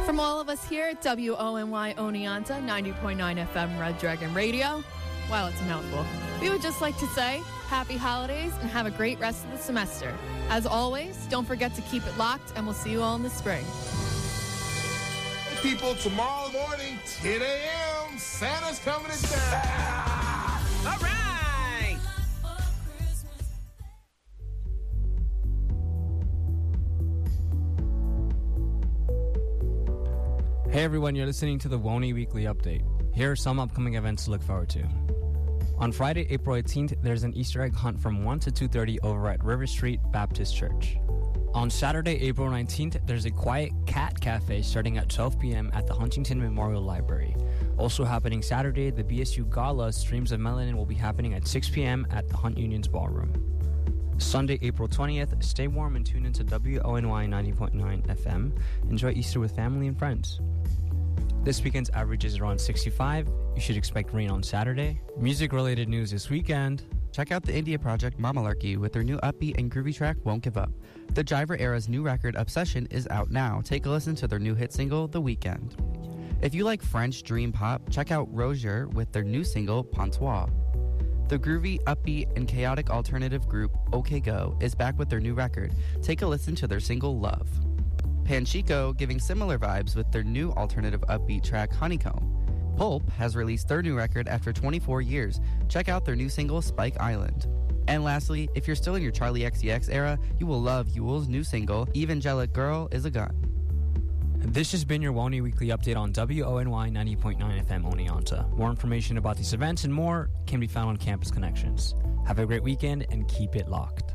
From all of us here at WONY Oneonta, 90.9 FM Red Dragon Radio, well, it's a mouthful. We would just like to say happy holidays and have a great rest of the semester. As always, don't forget to keep it locked, and we'll see you all in the spring. People, tomorrow morning, 10 a.m., Santa's coming to town. All right. Hey everyone, you're listening to the WONY Weekly Update. Here are some upcoming events to look forward to. On Friday, April 18th, there's an Easter egg hunt from 1 to 2:30 over at River Street Baptist Church. On Saturday, April 19th, there's a Quiet Cat Cafe starting at 12 p.m. at the Huntington Memorial Library. Also happening Saturday, the BSU Gala Streams of Melanin will be happening at 6 p.m. at the Hunt Union's Ballroom. Sunday, April 20th, stay warm and tune into WONY 90.9 FM. Enjoy Easter with family and friends. This weekend's average is around 65. You should expect rain on Saturday. Music-related news this weekend. Check out the India Project Mamalarkey with their new upbeat and groovy track, Won't Give Up. The Jiver Era's new record, Obsession, is out now. Take a listen to their new hit single, The Weekend. If you like French dream pop, check out Rozier with their new single, Pontois. The groovy, upbeat, and chaotic alternative group, OK Go, is back with their new record. Take a listen to their single, Love. Panchico giving similar vibes with their new alternative upbeat track, Honeycomb. Pulp has released their new record after 24 years. Check out their new single, Spike Island. And lastly, if you're still in your Charlie XCX era, you will love Yule's new single, Evangelic Girl is a Gun. This has been your WONY Weekly Update on WONY 90.9 FM Oneonta. More information about these events and more can be found on Campus Connections. Have a great weekend and keep it locked.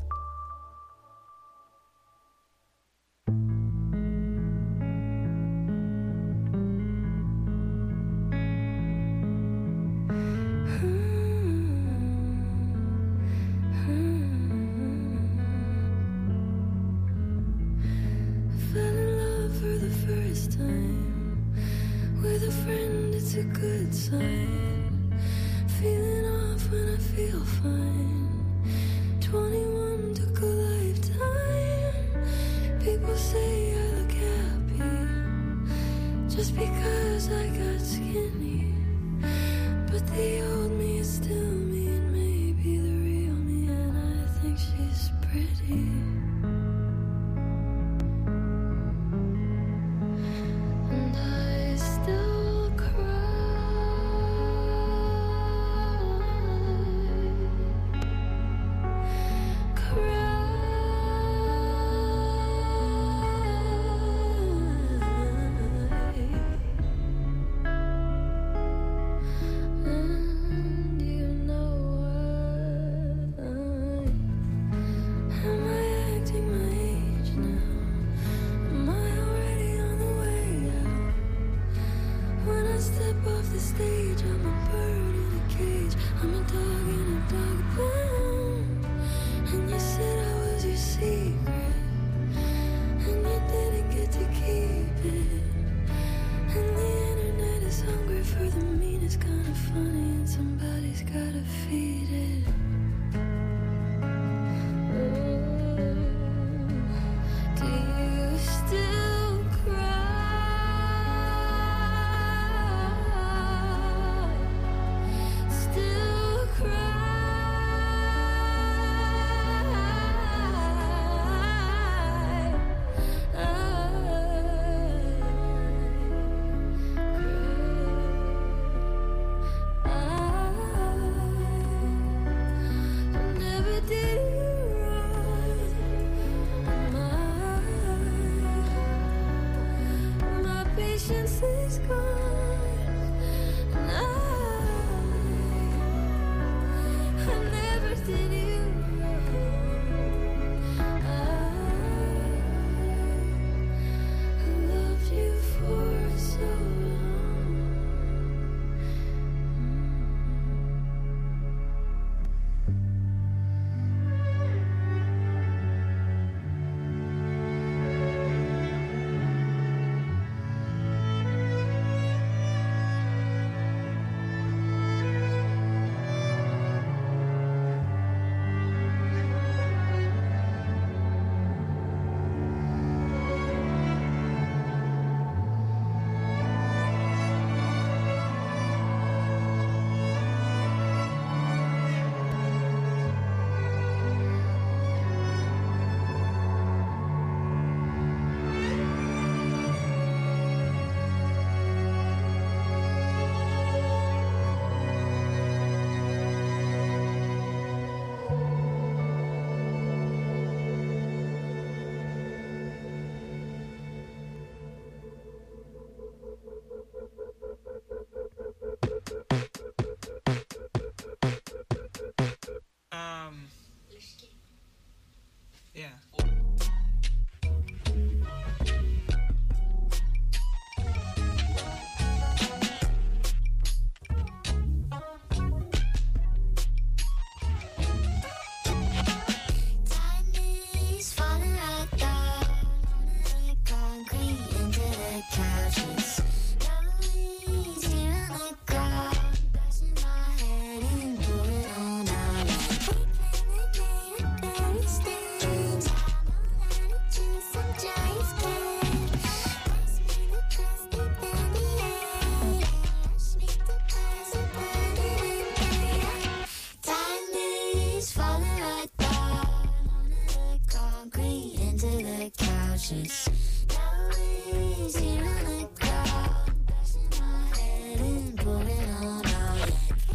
cautious. Now easy on the crowd, bashing my head and pulling on out.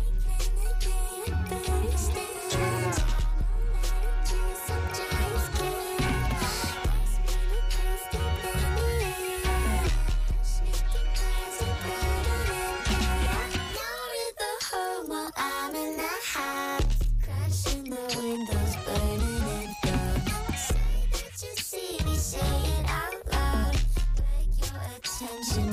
Baby, stay true. Sometimes I'm in the house, crashing the windows, burning it down. Say that you see me, say it out loud. Break your attention.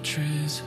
trees.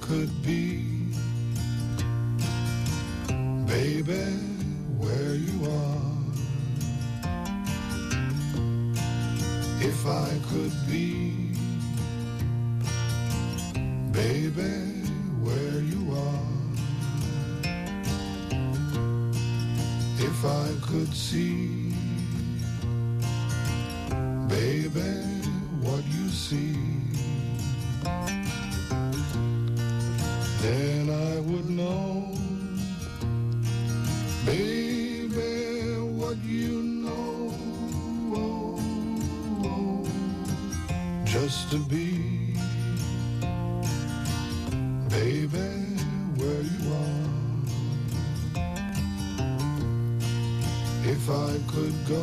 could be, baby, where you are. If I could be, baby, where you are. If I could see, baby, what you see, then I would know, baby, what you know, just to be, baby, where you are. If I could go,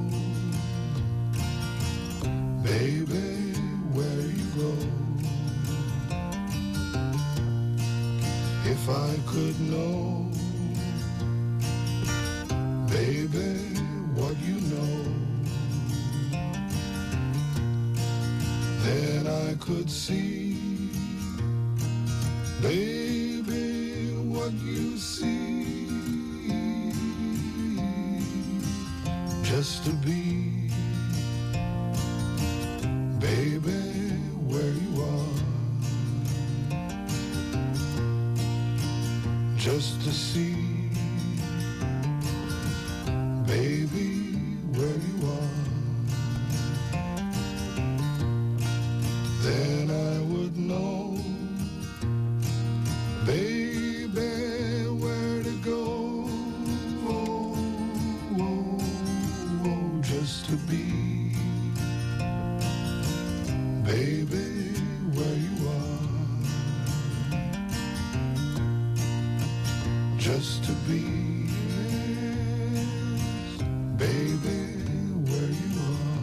baby, where you go. If I could know, baby, what you know, then I could see, baby, what you see, just to be, baby, where you are, just to see, baby, where you are, then I would know, baby, where to go, just to be, baby, where you are, just to be, baby, where you are.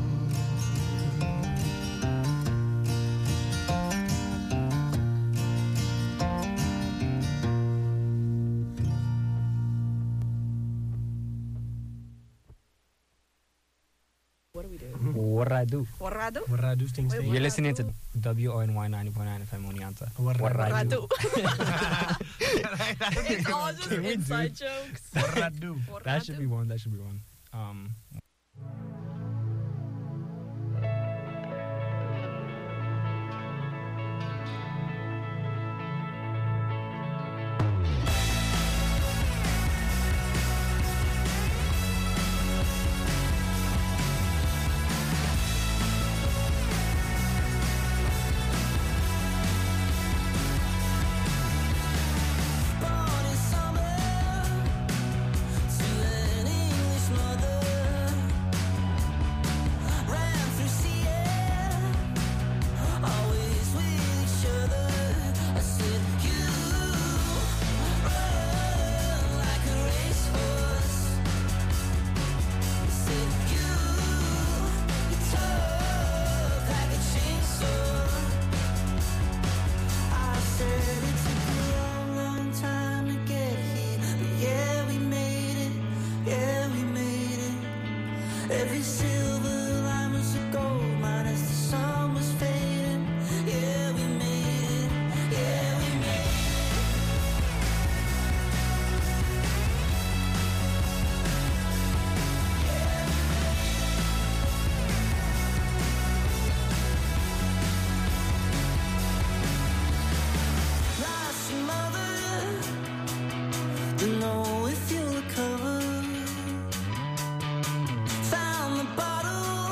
What do we do? What I do? Warrado? Warrado things. Wait, You're listening to WONY 90.9 FM Oneonta. Warrado. It's all just Can we do- inside jokes. Warrado. That should be one. That should be one. Born in summer to an English mother, ran through sea air, always with each other. I said, you run like a racehorse. I said, you talk like a chainsaw. I said it took a long, long time to get here, but yeah, we made it, yeah, we made it. Every silver line was a gold mine as the sun was fading. Yeah, we made it, yeah, we made it. Lost your mother, don't know if you'll recover. Found the bottle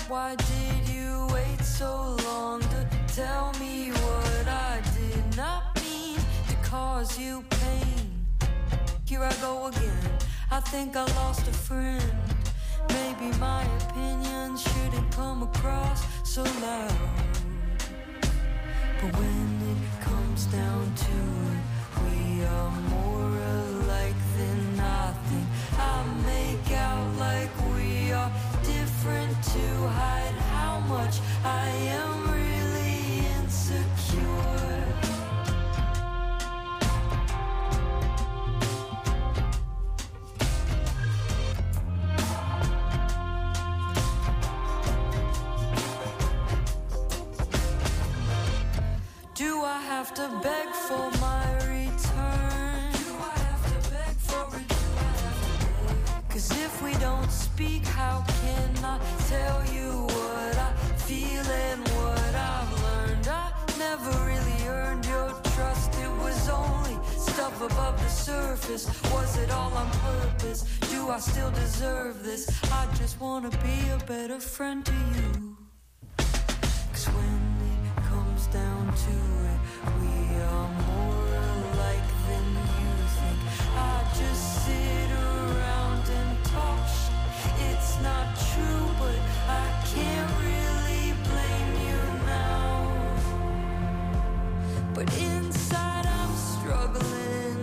why did you wait so long to tell me what I did not mean to cause you pain? Here I go again, I think I lost a friend. Maybe my opinion shouldn't come across so loud, but when it comes down to it, we are more alike than I think. I make out like we are different to hide how much I am really insecure. Do I have to beg for my return? Do I have to beg for it? Do I have to beg? 'Cause if we don't speak, how can I tell you what I feel and what I've learned? I never really earned your trust. It was only stuff above the surface. Was it all on purpose? Do I still deserve this? I just wanna be a better friend to you. 'Cause when it comes down to it, we are more alike than you think. I just sit around and talk shit. It's not true, but I can't really blame you now. But inside I'm struggling,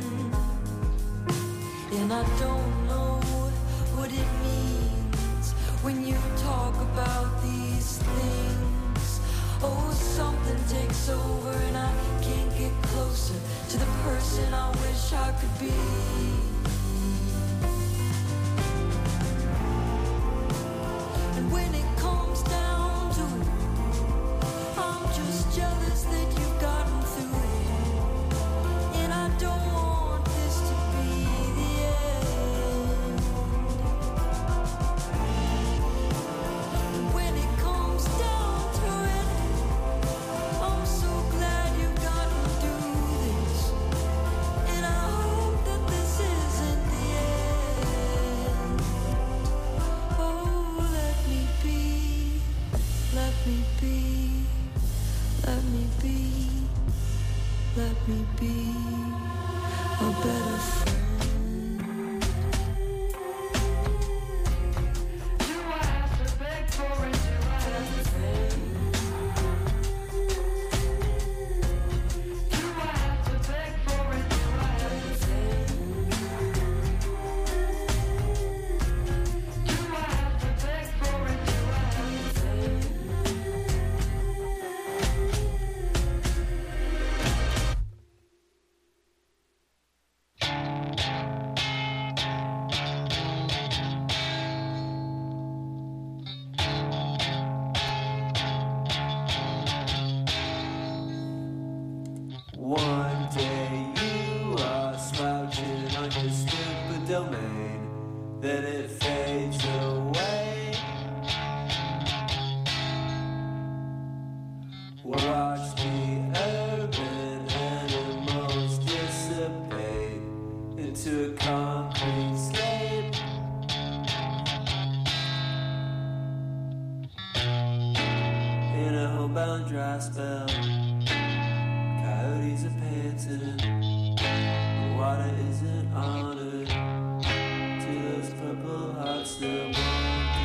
and I don't know what it means when you talk about these things. Oh, something takes over and I can't get closer to the person I wish I could be. And when it comes down to it, I'm just jealous that you've gotten through it. And I don't want this to be the end. And when it comes down to it, I'm so glad you've gotten through this. And I hope that this isn't the end. Oh, let me be, let me be, let me be, let me be a better friend. Do I have to beg for it? Do I have to beg? Do I have to beg for it? Do I have to beg? Do I have to beg for it? Do I have to beg? One day you are slouching on your stupid domain, then it fades away. Watch the urban animals dissipate into a concrete scape. In a homebound dry spell, coyotes are panting, the water isn't honored to those purple hearts that wander.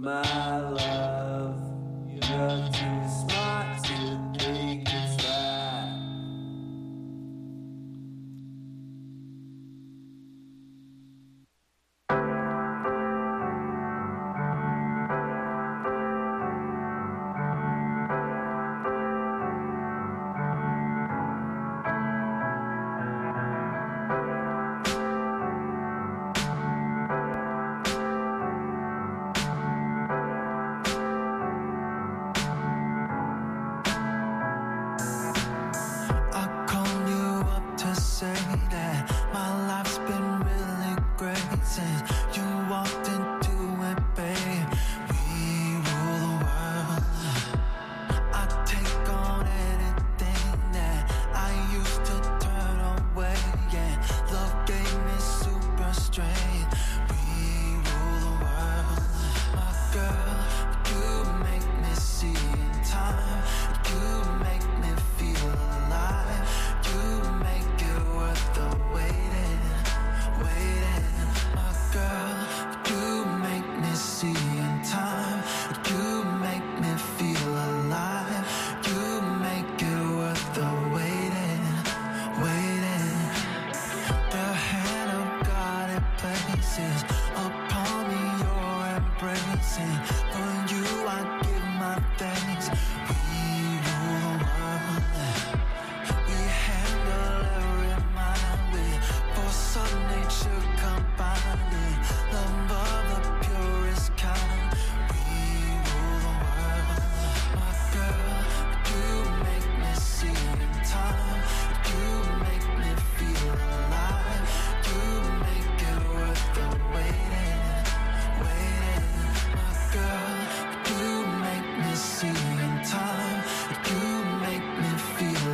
my love. You're too smart to think it's that. I called you up to say that my life's been really great since you walked into it, babe. We rule the world. I take on anything that I used to turn away. Yeah, love gave me super strength. We rule the world. My girl, you make me see in time. You make me feel alive. You make it worth the waiting, waiting. My girl, you make me see in time. You make me feel alive. You make it worth the waiting, waiting. The hand of God it places upon me your embracing. For you I give my thanks. We rule the world. We handle every mind with force of nature combined. Love of the purest kind. We rule the world. My girl, you make me see in time. You make me feel alive. You make it worth the waiting, waiting. My girl, you make me see in time. You make me feel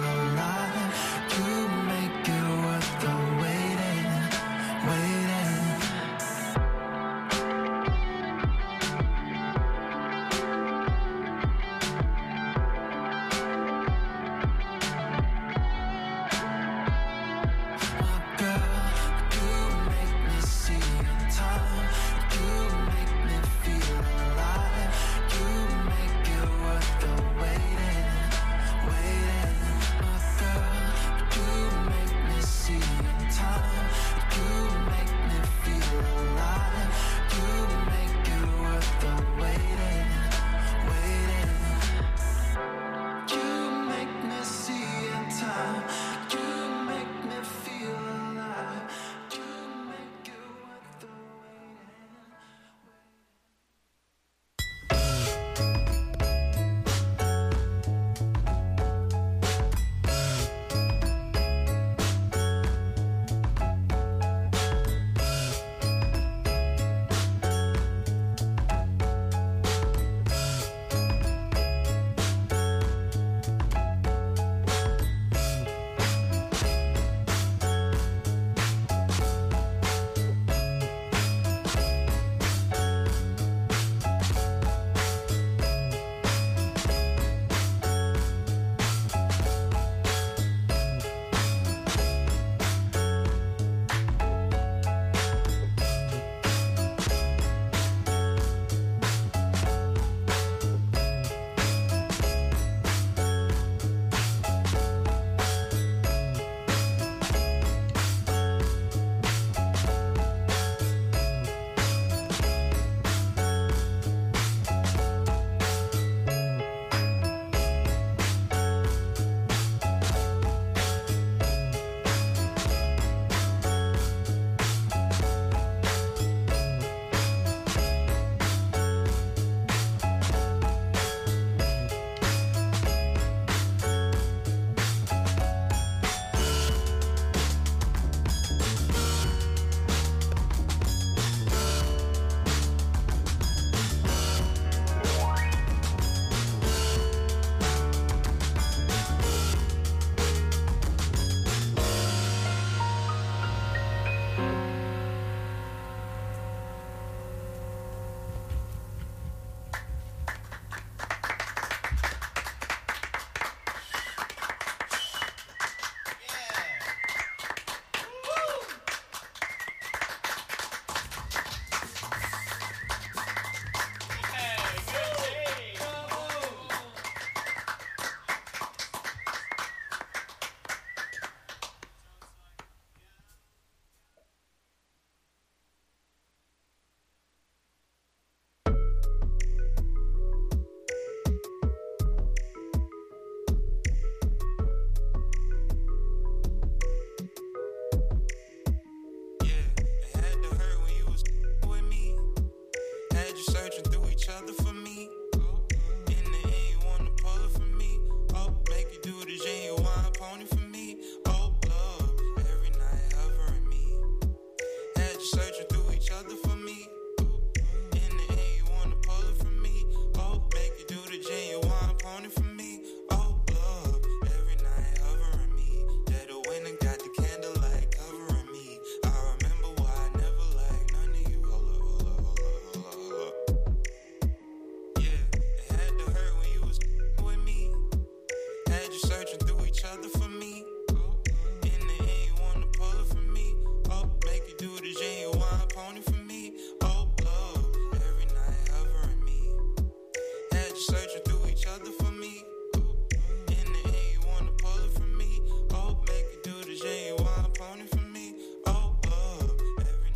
other for me. In the end, you wanna pull it from me. Oh, make you do the genuine pony for me. Oh, love, every night hovering me. Had you searching through each other for me. In the end, you wanna pull it from me. Oh, make you do the genuine pony for me. Oh, love, every night hovering me. Dead of winter got the candlelight covering me. I remember why I never liked none of you. Hold up. Yeah, it had to hurt when you was with me. Had you searching through each other for me. In the end, you wanna pull it from me. Oh, make you do the genuine pony for me. Oh, love, every night hovering me. Had you searching through each other for me. In the end, you wanna pull it from me. Oh, make you do the genuine pony for me. Oh, love, every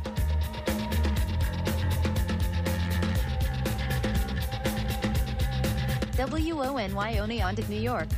WONY Oneonta, New York.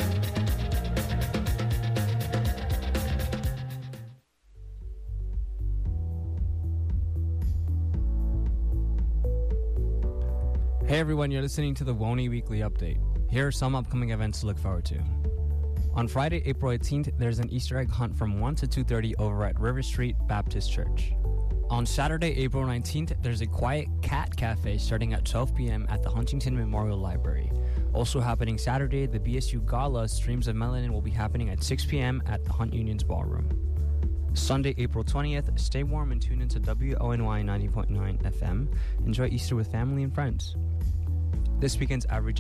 Hey everyone, you're listening to the WONY Weekly Update. Here are some upcoming events to look forward to. On Friday, April 18th, there's an Easter egg hunt from 1 to 2:30 over at River Street Baptist Church. On Saturday, April 19th, there's a quiet cat cafe starting at 12 p.m. at the Huntington Memorial Library. Also happening Saturday, the BSU Gala Streams of Melanin will be happening at 6 p.m. at the Hunt Union's Ballroom. Sunday, April 20th, stay warm and tune into WONY 90.9 FM. Enjoy Easter with family and friends. This weekend's average